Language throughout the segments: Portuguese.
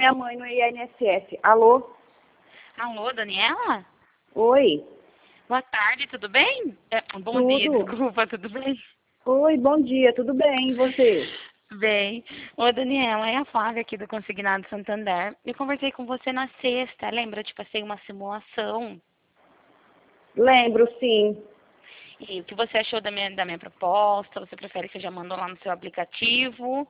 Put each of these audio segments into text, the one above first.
minha mãe no INSS. Alô? Alô, Daniela? Oi? Boa tarde, tudo bem? Bom dia, Tudo? desculpa, tudo bem? Oi, bom dia, tudo bem? E você? Bem. Ô, Daniela, é a Flávia aqui do Consignado Santander. Eu conversei com você na sexta, lembra? Eu te passei uma simulação. Lembro, sim. E o que você achou da minha proposta? Você prefere que eu já mando lá no seu aplicativo?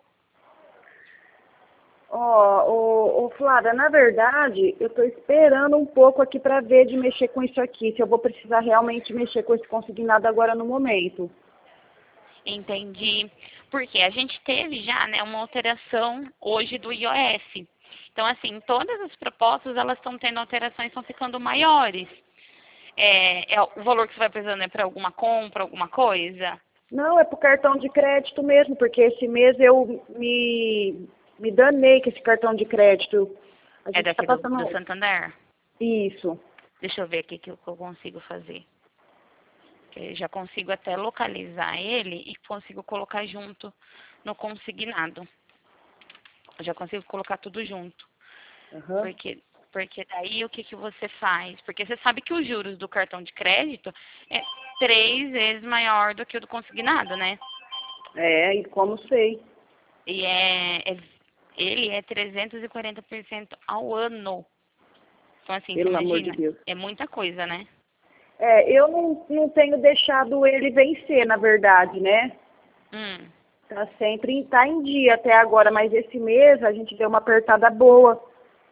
Ô, Flávia, na verdade, eu estou esperando um pouco aqui para ver de mexer com isso aqui, se eu vou precisar realmente mexer com esse consignado agora no momento. Entendi. Porque a gente teve já, né, uma alteração hoje do iOS. Então, assim, todas as propostas, elas estão tendo alterações, estão ficando maiores. O valor que você vai precisando é para alguma compra, alguma coisa? Não, é pro cartão de crédito mesmo, porque esse mês eu me danei com esse cartão de crédito. A É gente está daqui do passando Santander? isso. Deixa eu ver aqui o que eu consigo fazer. Que eu já consigo até localizar ele e consigo colocar junto no consignado. Eu já consigo colocar tudo junto. Aham. Porque daí o que você faz? Porque você sabe que os juros do cartão de crédito é 3 vezes maior do que o do consignado, né? É, e como sei. E ele é 340% ao ano. Então, assim, você Pelo amor de imagina, Deus. é muita coisa, né? É, eu não tenho deixado ele vencer, na verdade, né? Hum. Tá em dia até agora, mas esse mês a gente deu uma apertada boa.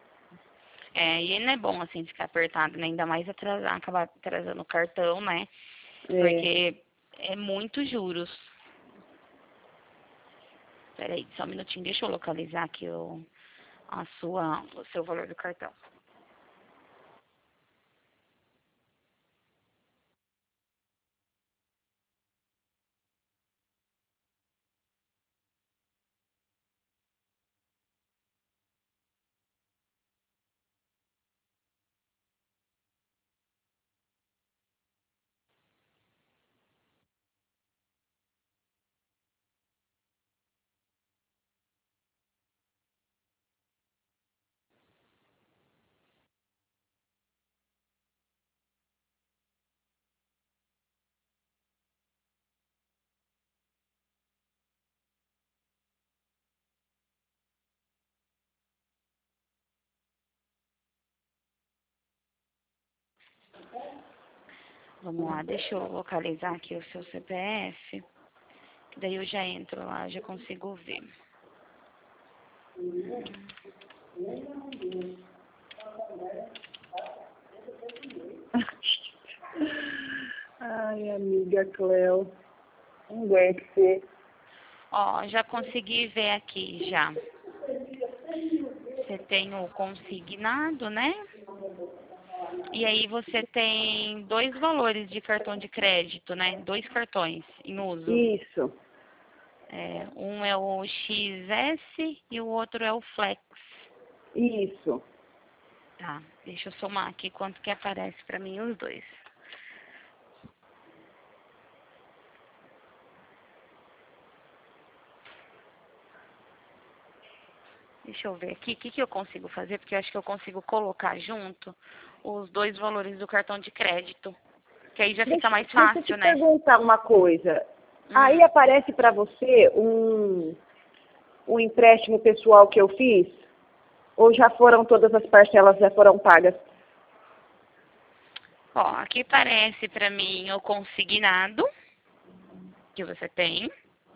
E não é bom, assim, ficar apertado, né? Ainda mais acabar atrasando o cartão, né? É. Porque é muitos juros. Peraí, só um minutinho, deixa eu localizar aqui o seu valor do cartão. Vamos lá, deixa eu localizar aqui o seu CPF, que daí eu já entro lá, já consigo ver. Ai, amiga Cleo. Não aguento ser. Ó, já consegui ver aqui já. Você tem o consignado, né? E aí você tem 2 valores de cartão de crédito, né? 2 cartões em uso. Isso, Um é o XS e o outro é o Flex. isso. Tá, deixa eu somar aqui quanto que aparece pra mim os dois. Deixa eu ver aqui, o que eu consigo fazer, porque eu acho que eu consigo colocar junto os 2 valores do cartão de crédito. Que aí já fica mais Deixa eu te fácil, né? perguntar uma coisa. Aí Hum. aparece para você um empréstimo pessoal que eu fiz? Ou já foram todas as parcelas já foram pagas? Ó, aqui parece pra mim o consignado que você tem.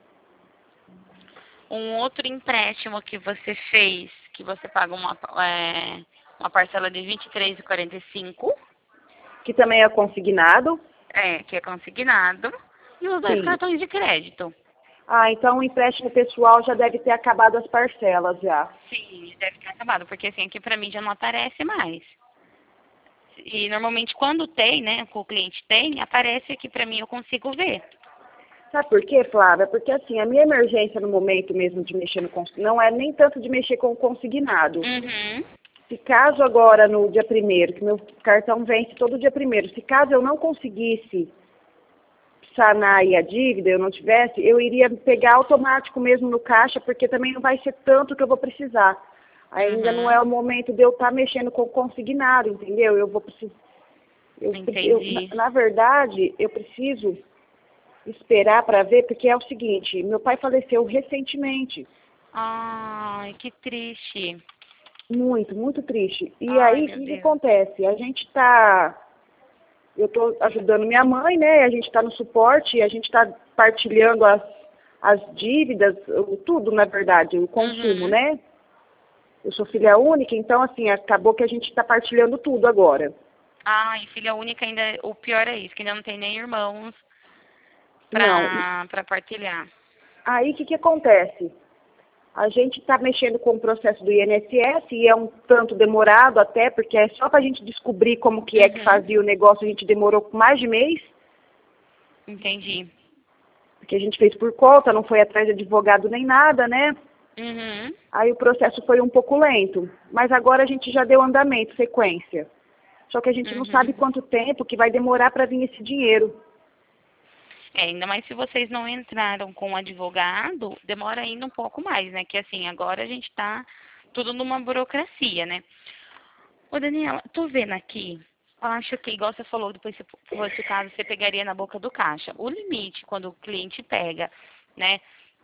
Um outro empréstimo que você fez, que você paga uma parcela de 23,45, Que também é consignado? que é consignado, e os 2 cartões de crédito. Ah, então o empréstimo pessoal já deve ter acabado as parcelas já. Sim, deve ter acabado, porque assim, aqui pra mim já não aparece mais. E normalmente quando tem, né, que o cliente tem, aparece aqui pra mim, eu consigo ver. Sabe por quê, Flávia? Porque assim, a minha emergência no momento mesmo de mexer no não é nem tanto de mexer com o consignado. Uhum. Se caso agora no dia primeiro, que meu cartão vence todo dia primeiro, se caso eu não conseguisse sanar aí a dívida, eu não tivesse, eu iria pegar automático mesmo no caixa, porque também não vai ser tanto que eu vou precisar. Ainda não é o momento de eu estar mexendo com o consignado, entendeu? Eu vou precisar... Entendi. Na verdade, eu preciso esperar para ver, porque é o seguinte, meu pai faleceu recentemente. Ai, que triste. Muito, muito triste. E Ai, aí, o meu que Deus. acontece? Eu estou ajudando minha mãe, né? A gente está no suporte, a gente está partilhando as dívidas, tudo, na verdade, o consumo, né? Eu sou filha única, então, assim, acabou que a gente está partilhando tudo agora. Ai, filha única ainda, o pior é isso, que ainda não tem nem irmãos Não. pra partilhar. Aí, o que acontece? A gente está mexendo com o processo do INSS e é um tanto demorado até, porque é só para a gente descobrir como que é que fazia o negócio, a gente demorou mais de mês, Entendi. porque a gente fez por conta, não foi atrás de advogado nem nada, né? Aí o processo foi um pouco lento, mas agora a gente já deu andamento, sequência. Só que a gente não sabe quanto tempo que vai demorar para vir esse dinheiro. Ainda mais se vocês não entraram com o advogado, demora ainda um pouco mais, né? Que assim, agora a gente tá tudo numa burocracia, né? Ô, Daniela, tô vendo aqui, eu acho que, igual você falou, depois se fosse o caso, você pegaria na boca do caixa. O limite, quando o cliente pega, né,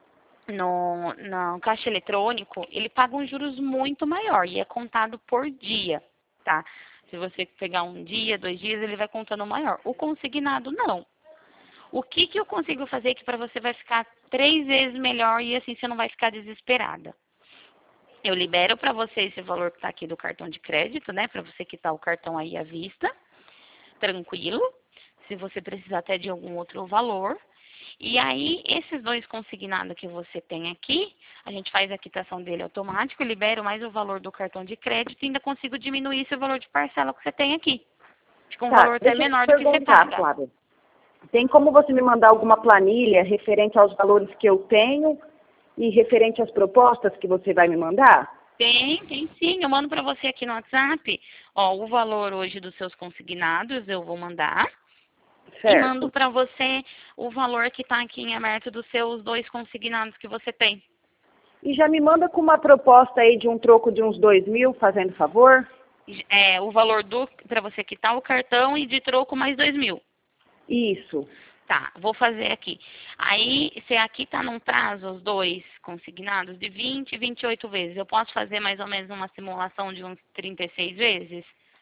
no caixa eletrônico, ele paga um juros muito maior e é contado por dia, tá? Se você pegar um dia, 2 dias, ele vai contando maior. O consignado, não. O que eu consigo fazer que para você vai ficar 3 vezes melhor e assim você não vai ficar desesperada? Eu libero para você esse valor que está aqui do cartão de crédito, né? Para você quitar o cartão aí à vista, tranquilo. Se você precisar até de algum outro valor. E aí, esses 2 consignados que você tem aqui, a gente faz a quitação dele automático, libero mais o valor do cartão de crédito e ainda consigo diminuir esse valor de parcela que você tem aqui. Fica um valor até Deixa eu te menor do que você perguntar, paga. Flávia. Tem como você me mandar alguma planilha referente aos valores que eu tenho e referente às propostas que você vai me mandar? Tem sim. Eu mando para você aqui no WhatsApp, ó, o valor hoje dos seus consignados, eu vou mandar. E mando Certo. para você o valor que está aqui em aberto dos seus 2 consignados que você tem. E já me manda com uma proposta aí de um troco de uns 2.000, fazendo favor? O valor para você quitar o cartão e de troco mais 2.000. Isso. Tá, vou fazer aqui. Aí, se aqui tá num prazo, os 2 consignados, de 20 e 28 vezes, eu posso fazer mais ou menos uma simulação de uns 36 vezes?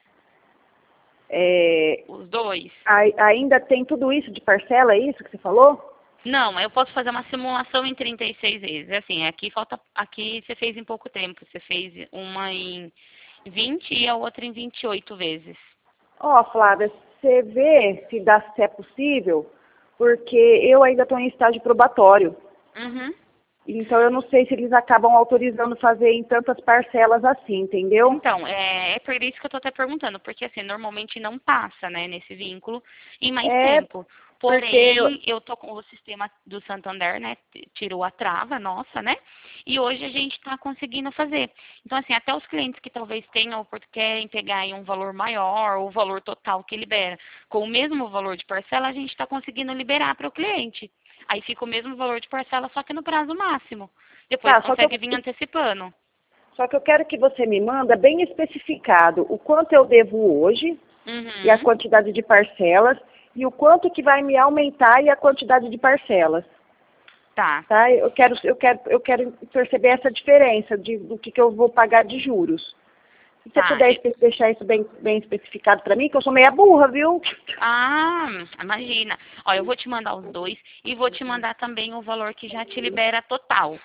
Os 2? Ainda tem tudo isso de parcela, é isso que você falou? Não, eu posso fazer uma simulação em 36 vezes. Assim, aqui você fez em pouco tempo. Você fez uma em 20 e a outra em 28 vezes. Ó, Flávia, você vê se é possível, porque eu ainda estou em estágio probatório. Então eu não sei se eles acabam autorizando fazer em tantas parcelas assim, entendeu? Então, é por isso que eu tô até perguntando, porque assim, normalmente não passa, né, nesse vínculo em mais tempo. Porém, eu tô com o sistema do Santander, né, tirou a trava nossa, né, e hoje a gente tá conseguindo fazer. Então, assim, até os clientes que talvez tenham, porque querem pegar aí um valor maior, ou o valor total que libera, com o mesmo valor de parcela, a gente tá conseguindo liberar para o cliente. Aí fica o mesmo valor de parcela, só que no prazo máximo. Depois consegue vir antecipando. Só que eu quero que você me manda bem especificado o quanto eu devo hoje e a quantidade de parcelas e o quanto que vai me aumentar e a quantidade de parcelas. Tá. Eu quero perceber essa diferença do que eu vou pagar de juros. Se você puder deixar isso bem especificado para mim, que eu sou meia burra, viu? Ah, imagina. Ó, eu vou te mandar os 2 e vou te mandar também o valor que já te libera total.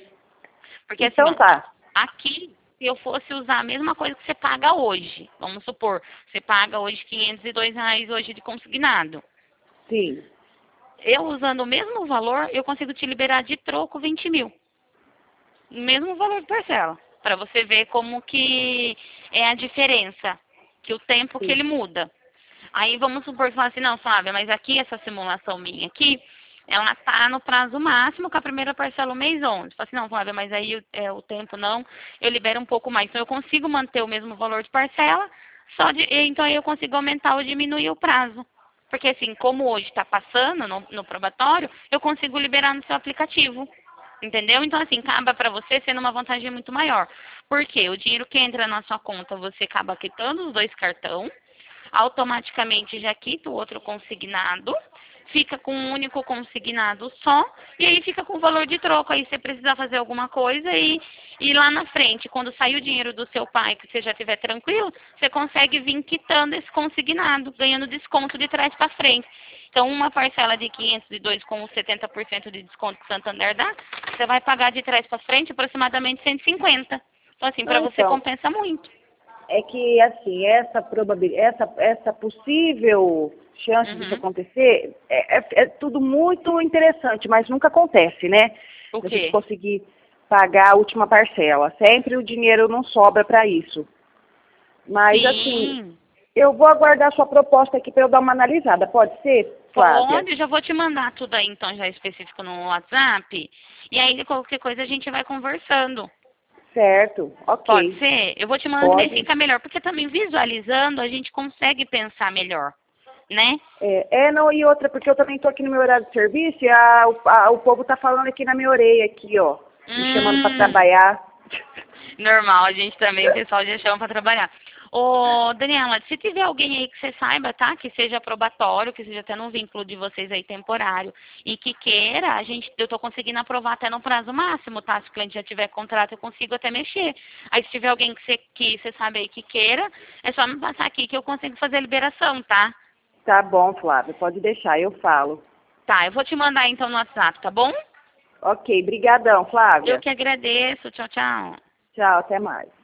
Porque assim, Então tá. aqui, se eu fosse usar a mesma coisa que você paga hoje, vamos supor, você paga hoje R$ 502 hoje de consignado. Sim. Eu usando o mesmo valor, eu consigo te liberar de troco 20.000. O mesmo valor de parcela. Para você ver como que é a diferença, que o tempo que ele muda. Aí vamos supor que fala assim, não, Flávia, mas aqui essa simulação minha aqui, ela tá no prazo máximo com a primeira parcela o mês 11. Fala assim, não, Flávia, mas aí o tempo não, eu libero um pouco mais. Então eu consigo manter o mesmo valor de parcela, então aí eu consigo aumentar ou diminuir o prazo. Porque assim, como hoje está passando no probatório, eu consigo liberar no seu aplicativo. Entendeu? Então, assim, acaba para você sendo uma vantagem muito maior. Porque o dinheiro que entra na sua conta, você acaba quitando os 2 cartões, automaticamente já quita o outro consignado, fica com um único consignado só, e aí fica com o valor de troco. Aí você precisa fazer alguma coisa e lá na frente, quando sair o dinheiro do seu pai, que você já estiver tranquilo, você consegue vir quitando esse consignado, ganhando desconto de trás para frente. Então, uma parcela de 502 com 70% de desconto que o Santander dá, você vai pagar de trás para frente aproximadamente 150. Então, assim, para você compensa muito. É que, assim, essa possível chance disso acontecer é tudo muito interessante, mas nunca acontece, né? O A quê? gente conseguir pagar a última parcela. Sempre o dinheiro não sobra para isso. Mas, assim, eu vou aguardar a sua proposta aqui para eu dar uma analisada. Pode ser, Flávia? Pode, já vou te mandar tudo aí, então, já específico no WhatsApp. E aí, qualquer coisa, a gente vai conversando. Certo, ok. Pode ser? Eu vou te mandar que fica melhor, porque também visualizando a gente consegue pensar melhor, né? Não, e outra, porque eu também estou aqui no meu horário de serviço e o povo tá falando aqui na minha orelha, aqui, ó, me chamando para trabalhar. Normal, a gente também, o pessoal já chama para trabalhar. Ô, Daniela, se tiver alguém aí que você saiba, tá? Que seja probatório, que seja até num vínculo de vocês aí temporário e que queira, eu tô conseguindo aprovar até no prazo máximo, tá? Se o cliente já tiver contrato, eu consigo até mexer. Aí se tiver alguém que você sabe aí que queira, é só me passar aqui que eu consigo fazer a liberação, tá? Tá bom, Flávia, pode deixar, eu falo. Tá, eu vou te mandar então no WhatsApp, tá bom? Ok, brigadão, Flávia. Eu que agradeço. Tchau, tchau. Tchau, até mais.